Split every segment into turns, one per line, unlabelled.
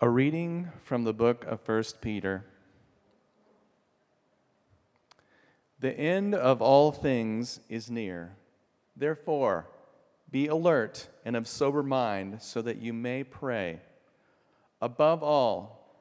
A reading from the book of 1 Peter. The end of all things is near. Therefore, be alert and of sober mind so that you may pray. Above all,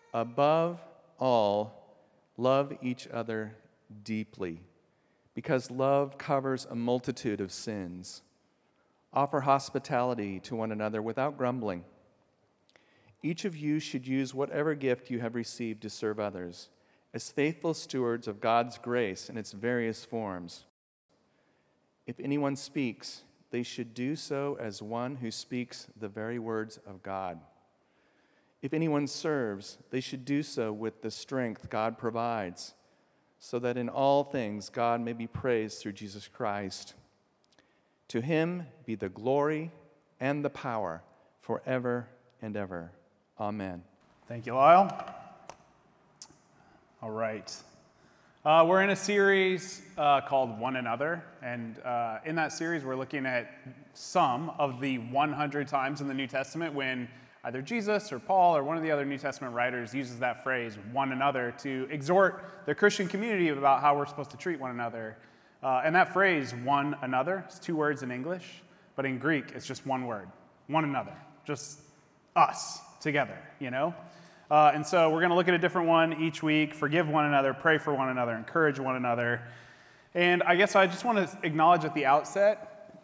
love each other deeply, because love covers a multitude of sins. Offer hospitality to one another without grumbling. Each of you should use whatever gift you have received to serve others, as faithful stewards of God's grace in its various forms. If anyone speaks, they should do so as one who speaks the very words of God. If anyone serves, they should do so with the strength God provides, so that in all things God may be praised through Jesus Christ. To him be the glory and the power forever and ever. Amen.
Thank you, Lyle. All right. We're in a series called One Another, and in that series we're looking at some of the 100 times in the New Testament when either Jesus or Paul or one of the other New Testament writers uses that phrase, one another, to exhort the Christian community about how we're supposed to treat one another. And that phrase, one another, is 2 words in English, but in Greek it's just 1 word, one another, just us together, you know? And so we're going to look at a different one each week, forgive one another, pray for one another, encourage one another. And I guess I just want to acknowledge at the outset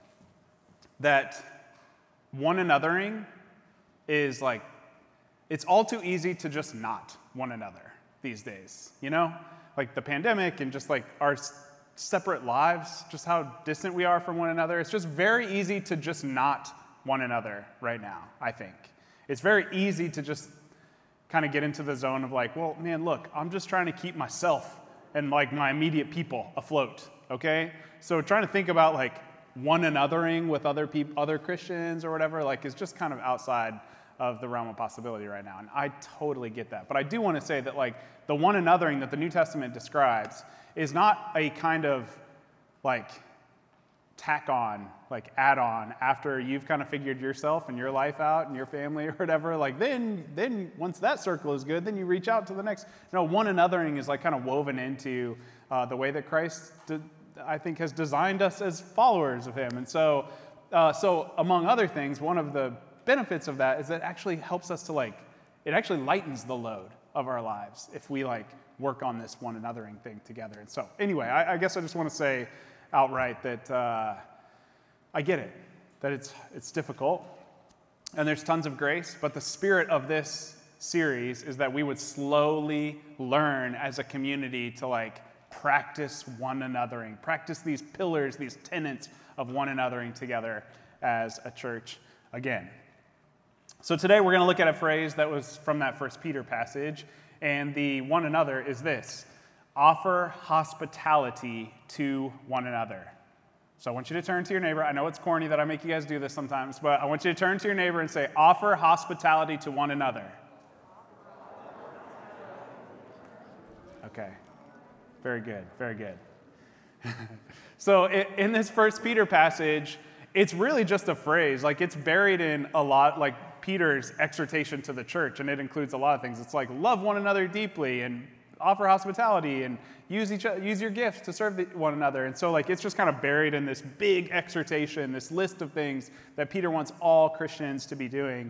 that one anothering is like, it's all too easy to just not one another these days, you know? Like the pandemic and just like our separate lives, just how distant we are from one another. It's just very easy to just not one another right now, I think. It's very easy to just kind of get into the zone of like, well, man, look, I'm just trying to keep myself and like my immediate people afloat, okay? So trying to think about like one anothering with other people, other Christians or whatever, like is just kind of outside of the realm of possibility right now. And I totally get that. But I do want to say that like the one anothering that the New Testament describes is not a kind of like tack on, like add on after you've kind of figured yourself and your life out and your family or whatever. Like then once that circle is good, then you reach out to the next. You know, one anothering is like kind of woven into the way that Christ, I think, has designed us as followers of him. And so among other things, one of the benefits of that is that it actually helps us to like, it actually lightens the load of our lives if we like work on this one anothering thing together. And so anyway, I guess I just want to say outright that I get it, that it's difficult, and there's tons of grace, but the spirit of this series is that we would slowly learn as a community to like practice one anothering, practice these pillars, these tenets of one anothering together as a church again. So today we're going to look at a phrase that was from that 1 Peter passage, and the one another is this: offer hospitality to one another. So I want you to turn to your neighbor. I know it's corny that I make you guys do this sometimes, but I want you to turn to your neighbor and say, offer hospitality to one another. Okay. Very good. Very good. So in this 1 Peter passage, it's really just a phrase. Like it's buried in a lot, like Peter's exhortation to the church, and it includes a lot of things. It's like love one another deeply and offer hospitality and use your gifts to serve one another. And so like it's just kind of buried in this big exhortation, this list of things that Peter wants all Christians to be doing.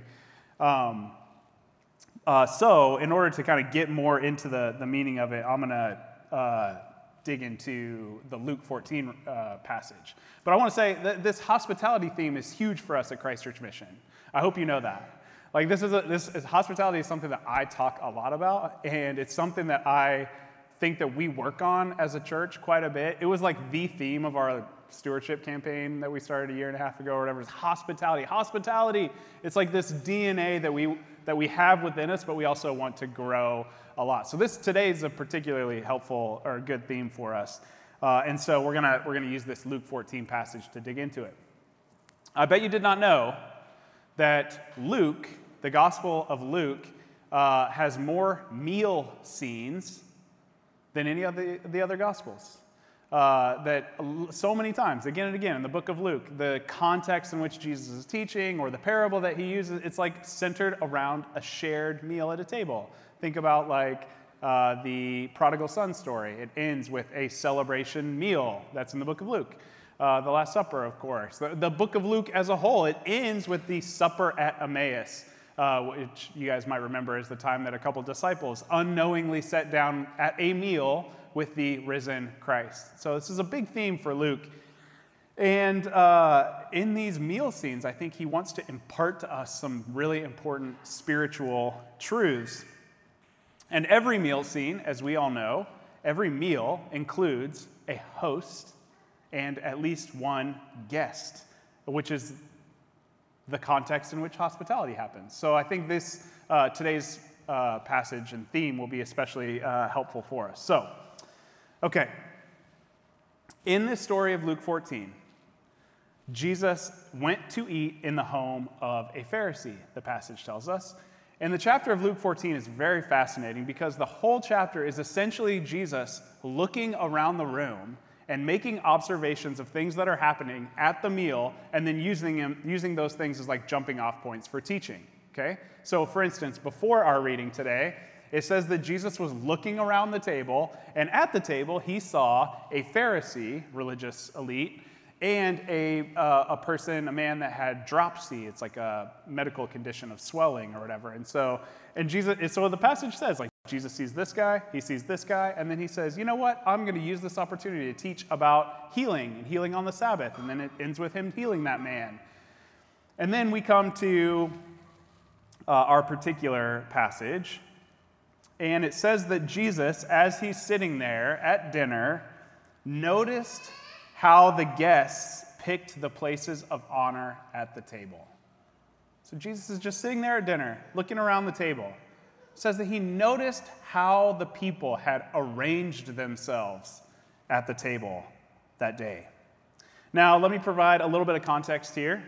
So in order to kind of get more into the meaning of it, I'm going to dig into the Luke 14 passage. But I want to say that this hospitality theme is huge for us at Christ Church Mission. I hope you know that. Like hospitality is something that I talk a lot about, and it's something that I think that we work on as a church quite a bit. It was like the theme of our stewardship campaign that we started a year and a half ago or whatever. Is hospitality. Hospitality. It's like this DNA that we have within us, but we also want to grow a lot. So today is a particularly helpful or good theme for us, and so we're gonna use this Luke 14 passage to dig into it. I bet you did not know that Luke, the Gospel of Luke, has more meal scenes than any of the other Gospels. that so many times, again and again, in the book of Luke, the context in which Jesus is teaching or the parable that he uses, it's like centered around a shared meal at a table. Think about like the prodigal son story. It ends with a celebration meal. That's in the book of Luke. The Last Supper, of course. The book of Luke as a whole, it ends with the supper at Emmaus, which you guys might remember is the time that a couple disciples unknowingly sat down at a meal with the risen Christ. So this is a big theme for Luke. And in these meal scenes, I think he wants to impart to us some really important spiritual truths. And every meal scene, as we all know, every meal includes a host and at least one guest, which is the context in which hospitality happens. So I think this today's passage and theme will be especially helpful for us. So, okay, in this story of Luke 14, Jesus went to eat in the home of a Pharisee, the passage tells us. And the chapter of Luke 14 is very fascinating because the whole chapter is essentially Jesus looking around the room and making observations of things that are happening at the meal and then using those things as like jumping off points for teaching, okay? So for instance, before our reading today, it says that Jesus was looking around the table, and at the table he saw a Pharisee, religious elite, and a person, a man that had dropsy. It's like a medical condition of swelling or whatever. And so the passage says, like, Jesus sees this guy, he sees this guy, and then he says, you know what? I'm going to use this opportunity to teach about healing and healing on the Sabbath. And then it ends with him healing that man. And then we come to our particular passage, and it says that Jesus, as he's sitting there at dinner, noticed how the guests picked the places of honor at the table. So Jesus is just sitting there at dinner, looking around the table. It says that he noticed how the people had arranged themselves at the table that day. Now, let me provide a little bit of context here.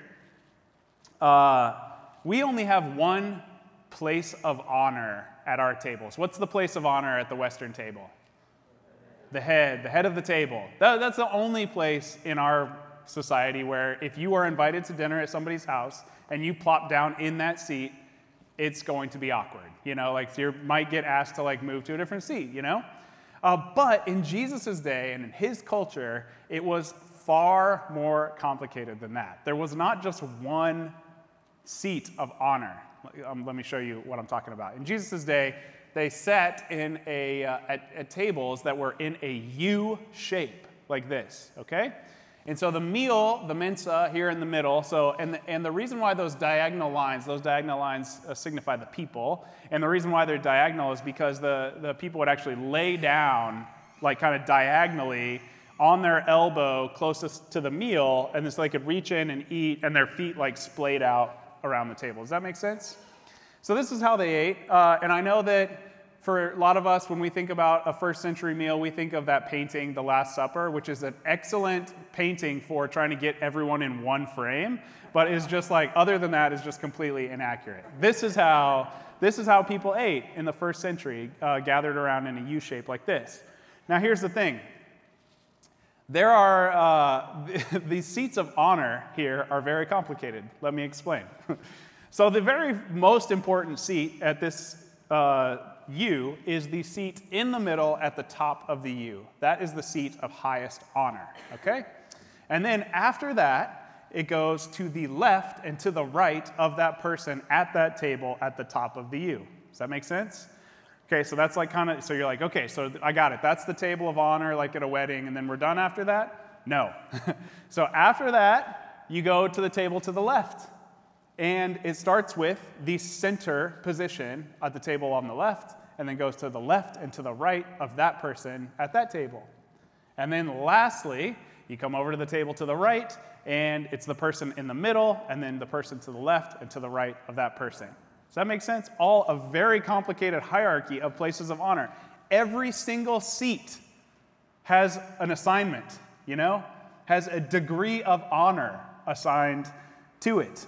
We only have one place of honor at our tables. What's the place of honor at the Western table? The head of the table. That's the only place in our society where if you are invited to dinner at somebody's house and you plop down in that seat, it's going to be awkward. You know, like you might get asked to like move to a different seat, you know? But in Jesus' day and in his culture, it was far more complicated than that. There was not just one seat of honor. Let me show you what I'm talking about. In Jesus' day, they sat in at tables that were in a U shape, like this, okay? And so the meal, the mensa here in the middle, and the reason why those diagonal lines signify the people, and the reason why they're diagonal is because the people would actually lay down, like kind of diagonally, on their elbow closest to the meal, and so they could reach in and eat, and their feet like splayed out around the table. Does that make sense? So this is how they ate, and I know that for a lot of us, when we think about a first century meal, we think of that painting, The Last Supper, which is an excellent painting for trying to get everyone in one frame, but is just like, other than that, is just completely inaccurate. This is how people ate in the first century, gathered around in a U shape like this. Now here's the thing. There are, these seats of honor here are very complicated. Let me explain. So the very most important seat at this U is the seat in the middle at the top of the U. That is the seat of highest honor, okay? And then after that, it goes to the left and to the right of that person at that table at the top of the U. Does that make sense? Okay, so that's like kind of, so you're like, okay, so I got it. That's the table of honor like at a wedding, and then we're done after that? No. So after that, you go to the table to the left. And it starts with the center position at the table on the left, and then goes to the left and to the right of that person at that table. And then lastly, you come over to the table to the right, and it's the person in the middle, and then the person to the left and to the right of that person. Does that make sense? All a very complicated hierarchy of places of honor. Every single seat has an assignment, you know, has a degree of honor assigned to it.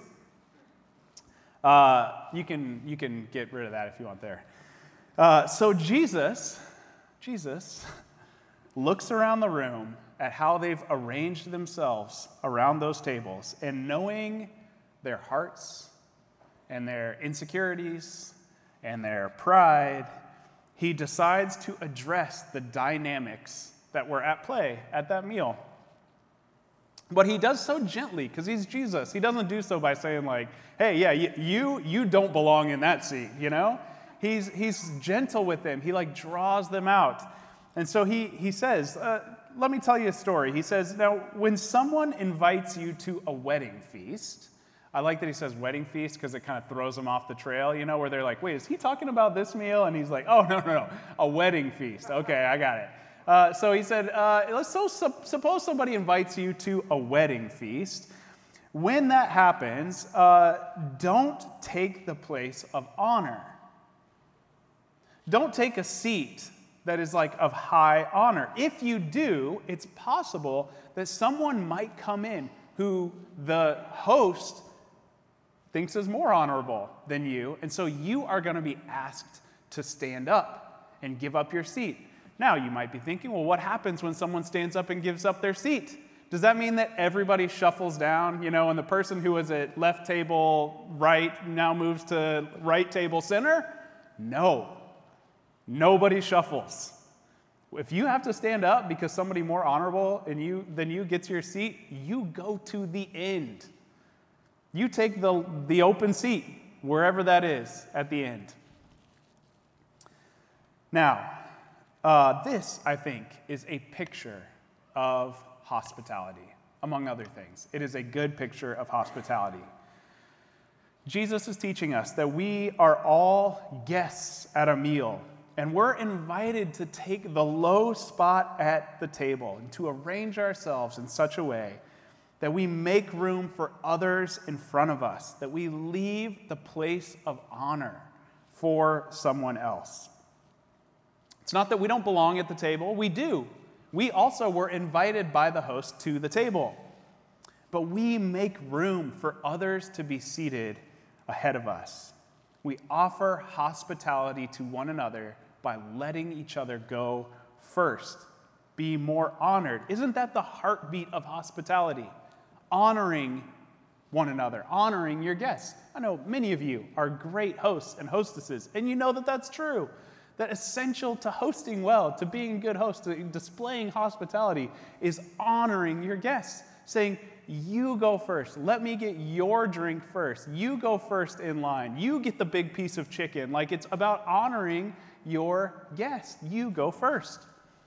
You can get rid of that if you want there. So Jesus looks around the room at how they've arranged themselves around those tables, and knowing their hearts and their insecurities and their pride, he decides to address the dynamics that were at play at that meal. But he does so gently, because he's Jesus. He doesn't do so by saying like, hey, yeah, you don't belong in that seat, you know? He's gentle with them. He like draws them out. And so he says, let me tell you a story. He says, now, when someone invites you to a wedding feast, I like that he says wedding feast because it kind of throws them off the trail, you know, where they're like, wait, is he talking about this meal? And he's like, oh, no, a wedding feast. Okay, I got it. So he said, suppose somebody invites you to a wedding feast. When that happens, don't take the place of honor. Don't take a seat that is like of high honor. If you do, it's possible that someone might come in who the host thinks is more honorable than you, and so you are going to be asked to stand up and give up your seat. Now, you might be thinking, well, what happens when someone stands up and gives up their seat? Does that mean that everybody shuffles down, you know, and the person who was at left table right now moves to right table center? No. Nobody shuffles. If you have to stand up because somebody more honorable than you gets your seat, you go to the end. You take the open seat, wherever that is, at the end. Now, this, I think, is a picture of hospitality, among other things. It is a good picture of hospitality. Jesus is teaching us that we are all guests at a meal, and we're invited to take the low spot at the table and to arrange ourselves in such a way that we make room for others in front of us, that we leave the place of honor for someone else. It's not that we don't belong at the table. We do. We also were invited by the host to the table. But we make room for others to be seated ahead of us. We offer hospitality to one another by letting each other go first, be more honored. Isn't that the heartbeat of hospitality? Honoring one another, honoring your guests. I know many of you are great hosts and hostesses, and you know that that's true. That essential to hosting well, to being a good host, to displaying hospitality, is honoring your guests, saying, you go first. Let me get your drink first. You go first in line. You get the big piece of chicken. Like, it's about honoring your guest. You go first.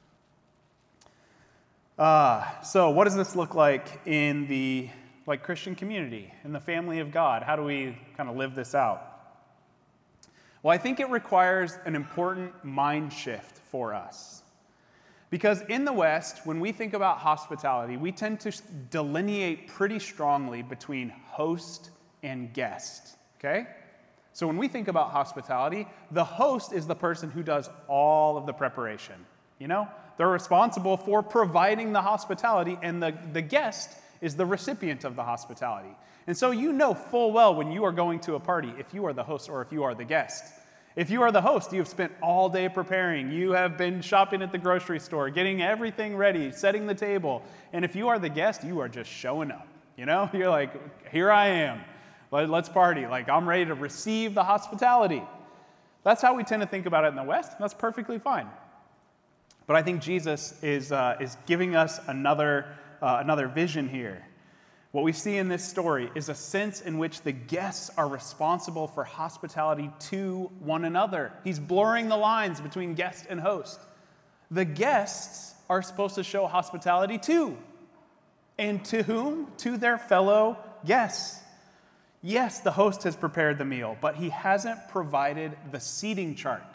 So what does this look like in the Christian community, in the family of God? How do we kind of live this out? Well, I think it requires an important mind shift for us. Because in the West, when we think about hospitality, we tend to delineate pretty strongly between host and guest, okay? So when we think about hospitality, the host is the person who does all of the preparation, you know? They're responsible for providing the hospitality, and the guest is the recipient of the hospitality. And so you know full well when you are going to a party if you are the host or if you are the guest. If you are the host, you have spent all day preparing. You have been shopping at the grocery store, getting everything ready, setting the table. And if you are the guest, you are just showing up. You know, you're like, here I am. Let's party. Like, I'm ready to receive the hospitality. That's how we tend to think about it in the West. That's perfectly fine. But I think Jesus is giving us another vision here. What we see in this story is a sense in which the guests are responsible for hospitality to one another. He's blurring the lines between guest and host. The guests are supposed to show hospitality too. And to whom? To their fellow guests. Yes, the host has prepared the meal, but he hasn't provided the seating chart.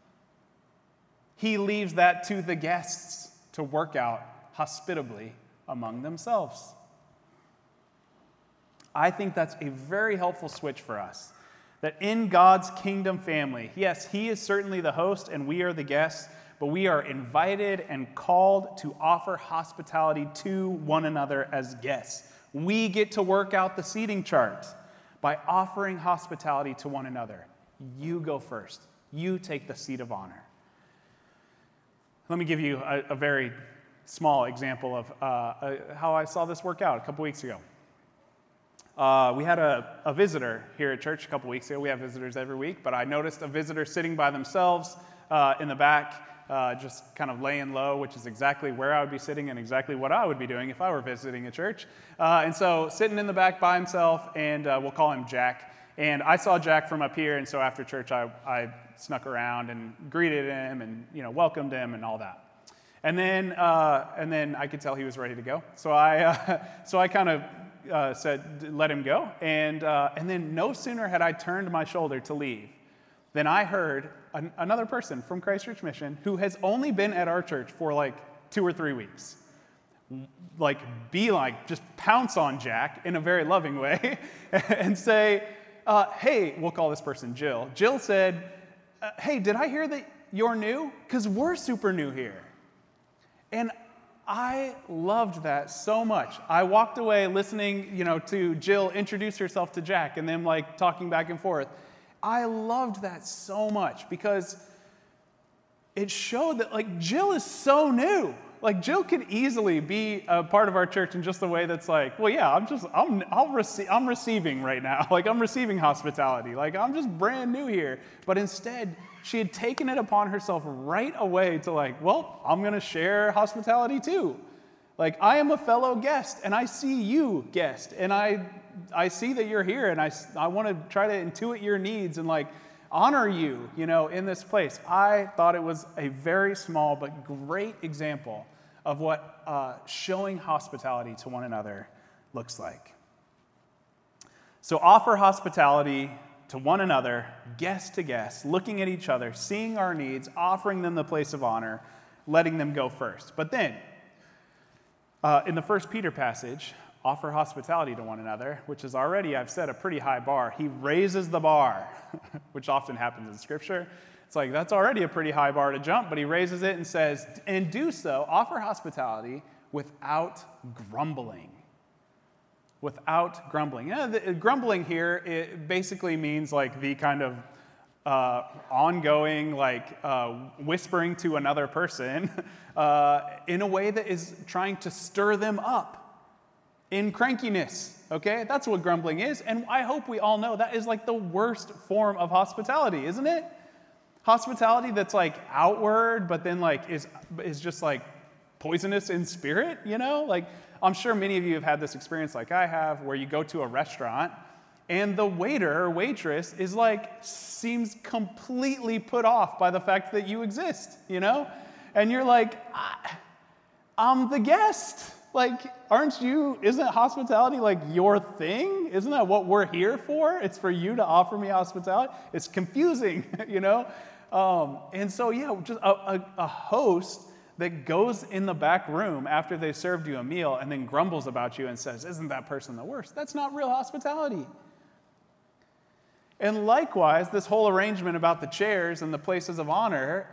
He leaves that to the guests to work out hospitably among themselves. I think that's a very helpful switch for us. That in God's kingdom family, yes, he is certainly the host and we are the guests, but we are invited and called to offer hospitality to one another as guests. We get to work out the seating chart by offering hospitality to one another. You go first. You take the seat of honor. Let me give you a very small example of how I saw this work out a couple weeks ago. We had a visitor here at church a couple weeks ago. We have visitors every week, but I noticed a visitor sitting by themselves in the back, just kind of laying low, which is exactly where I would be sitting and exactly what I would be doing if I were visiting a church. And so sitting in the back by himself, and we'll call him Jack. And I saw Jack from up here, and so after church, I snuck around and greeted him and welcomed him and all that. And then I could tell he was ready to go. So I kind of said, let him go. And then no sooner had I turned my shoulder to leave than I heard another person from Christ Church Mission who has only been at our church for like 2 or 3 weeks. Just pounce on Jack in a very loving way and say, hey, we'll call this person Jill. Jill said, hey, did I hear that you're new? Because we're super new here. And I loved that so much. I walked away listening, to Jill introduce herself to Jack and them talking back and forth. I loved that so much because it showed that Jill is so new. Jill could easily be a part of our church in just a way that's I'm receiving right now. I'm receiving hospitality. I'm just brand new here. But instead, she had taken it upon herself right away to I'm going to share hospitality too. I am a fellow guest, and I see you, guest, and I see that you're here, and I want to try to intuit your needs and honor you, in this place. I thought it was a very small but great example of what showing hospitality to one another looks like. So offer hospitality to one another, guest to guest, looking at each other, seeing our needs, offering them the place of honor, letting them go first. But then, in the 1 Peter passage, offer hospitality to one another, which is already, I've said, a pretty high bar. He raises the bar, which often happens in Scripture. It's that's already a pretty high bar to jump, but he raises it and says, and do so, offer hospitality without grumbling. Without grumbling. Grumbling here, it basically means the kind of ongoing, whispering to another person in a way that is trying to stir them up in crankiness, okay? That's what grumbling is, and I hope we all know that is the worst form of hospitality, isn't it? Hospitality that's outward, but then is just poisonous in spirit, I'm sure many of you have had this experience like I have, where you go to a restaurant and the waiter or waitress is seems completely put off by the fact that you exist, And you're I'm the guest. Isn't hospitality your thing? Isn't that what we're here for? It's for you to offer me hospitality. It's confusing, And so, just a host that goes in the back room after they've served you a meal and then grumbles about you and says, isn't that person the worst? That's not real hospitality. And likewise, this whole arrangement about the chairs and the places of honor,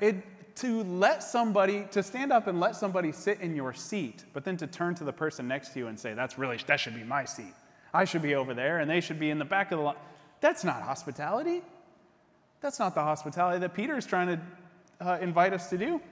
to stand up and let somebody sit in your seat, but then to turn to the person next to you and say, that should be my seat. I should be over there and they should be in the back of the line. That's not hospitality. That's not the hospitality that Peter is trying to invite us to do.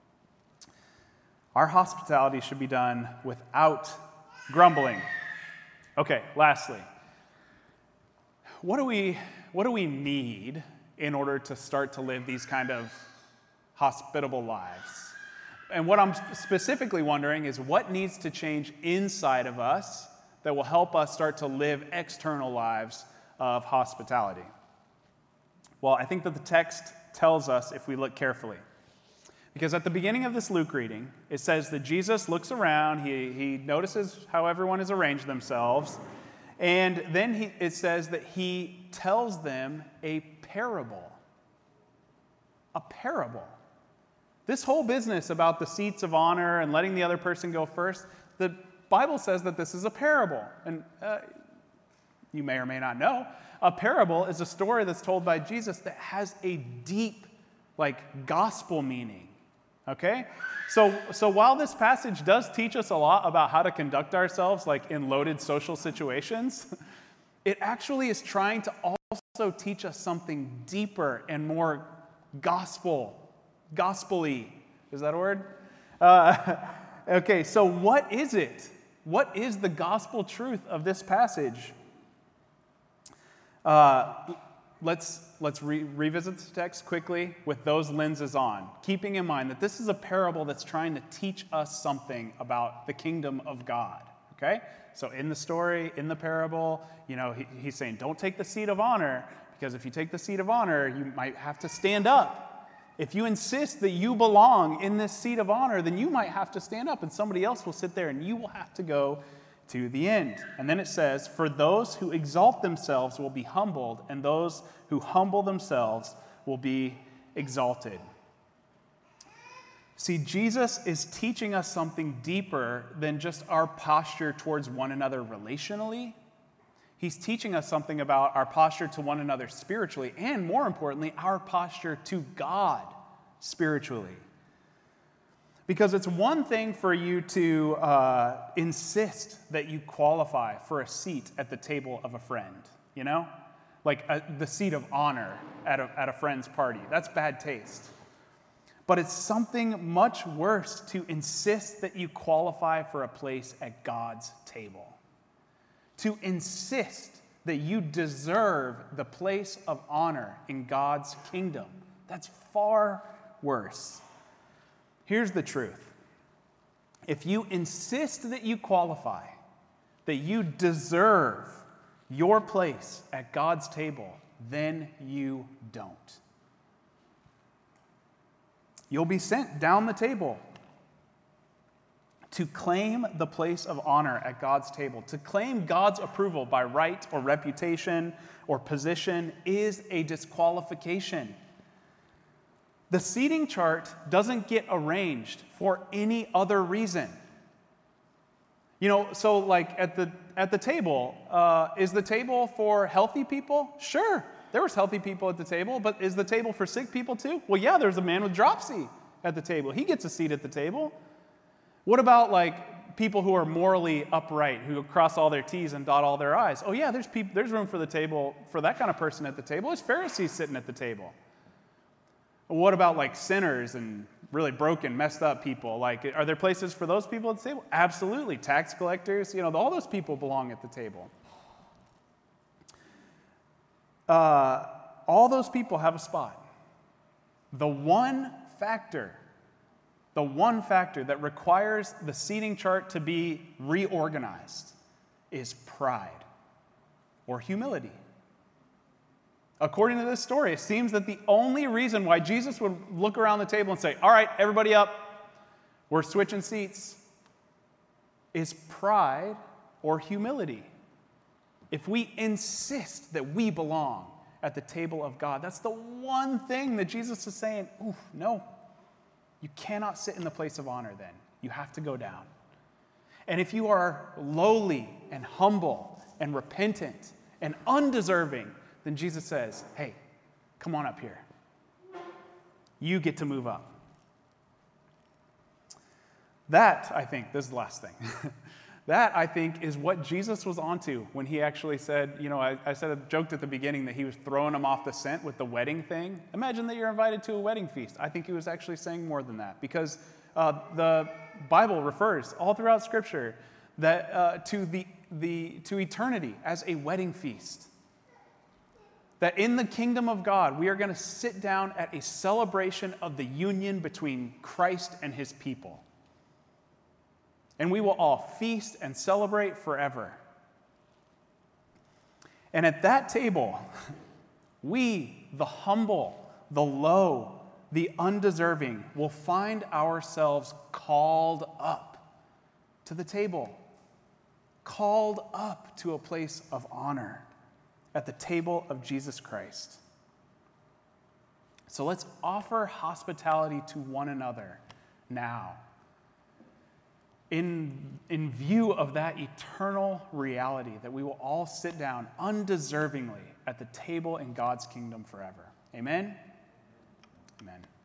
Our hospitality should be done without grumbling. Okay, lastly, what do we need in order to start to live these kind of hospitable lives? And what I'm specifically wondering is what needs to change inside of us that will help us start to live external lives of hospitality? Well, I think that the text tells us if we look carefully. Because at the beginning of this Luke reading, it says that Jesus looks around, he notices how everyone has arranged themselves, and then it says that he tells them a parable. A parable. This whole business about the seats of honor and letting the other person go first, the Bible says that this is a parable. And you may or may not know, a parable is a story that's told by Jesus that has a deep, gospel meaning. Okay? So while this passage does teach us a lot about how to conduct ourselves in loaded social situations, it actually is trying to also teach us something deeper and more gospel-y Is that a word? Okay, so what is it? What is the gospel truth of this passage? Let's revisit the text quickly with those lenses on, keeping in mind that this is a parable that's trying to teach us something about the kingdom of God, okay? So in the story, in the parable, he's saying, don't take the seat of honor, because if you take the seat of honor, you might have to stand up. If you insist that you belong in this seat of honor, then you might have to stand up, and somebody else will sit there, and you will have to go to the end. And then it says, for those who exalt themselves will be humbled, and those who humble themselves will be exalted. See, Jesus is teaching us something deeper than just our posture towards one another relationally. He's teaching us something about our posture to one another spiritually, and more importantly, our posture to God spiritually. Because it's one thing for you to insist that you qualify for a seat at the table of a friend, like the seat of honor at a friend's party. That's bad taste. But it's something much worse to insist that you qualify for a place at God's table. To insist that you deserve the place of honor in God's kingdom. That's far worse. Here's the truth. If you insist that you qualify, that you deserve your place at God's table, then you don't. You'll be sent down the table. To claim the place of honor at God's table, to claim God's approval by right or reputation or position, is a disqualification. The seating chart doesn't get arranged for any other reason. So like at the table, is the table for healthy people? Sure, there was healthy people at the table, but is the table for sick people too? Well, yeah, there's a man with dropsy at the table. He gets a seat at the table. What about like people who are morally upright, who cross all their T's and dot all their I's? Oh yeah, there's room for the table for that kind of person at the table. There's Pharisees sitting at the table. What about like sinners and really broken, messed up people? Like, are there places for those people at the table? Absolutely. Tax collectors, all those people belong at the table. All those people have a spot. The one factor that requires the seating chart to be reorganized is pride or humility. According to this story, it seems that the only reason why Jesus would look around the table and say, all right, everybody up, we're switching seats, is pride or humility. If we insist that we belong at the table of God, that's the one thing that Jesus is saying, no, you cannot sit in the place of honor then. You have to go down. And if you are lowly and humble and repentant and undeserving, then Jesus says, hey, come on up here. You get to move up. That, I think, this is the last thing. That, I think, is what Jesus was onto when he actually said, I joked at the beginning that he was throwing them off the scent with the wedding thing. Imagine that you're invited to a wedding feast. I think he was actually saying more than that, because the Bible refers all throughout Scripture that to eternity as a wedding feast. That in the kingdom of God, we are going to sit down at a celebration of the union between Christ and his people. And we will all feast and celebrate forever. And at that table, we, the humble, the low, the undeserving, will find ourselves called up to the table, called up to a place of honor at the table of Jesus Christ. So let's offer hospitality to one another now, in view of that eternal reality that we will all sit down undeservingly at the table in God's kingdom forever. Amen? Amen.